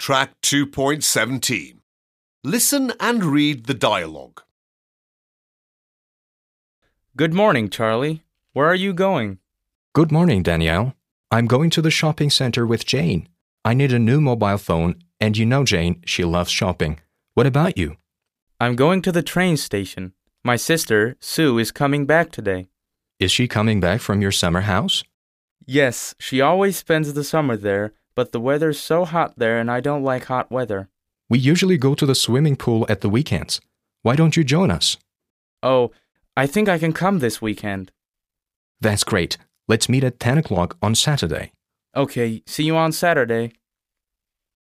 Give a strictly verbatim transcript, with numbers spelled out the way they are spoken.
Track two point seventeen. Listen and read the dialogue. Good morning, Charlie. Where are you going? Good morning, Danielle. I'm going to the shopping center with Jane. I need a new mobile phone, and you know Jane, she loves shopping. What about you? I'm going to the train station. My sister, Sue, is coming back today. Is she coming back from your summer house? Yes, she always spends the summer there, but the weather's so hot there and I don't like hot weather. We usually go to the swimming pool at the weekends. Why don't you join us? Oh, I think I can come this weekend. That's great. Let's meet at ten o'clock on Saturday. Okay, see you on Saturday.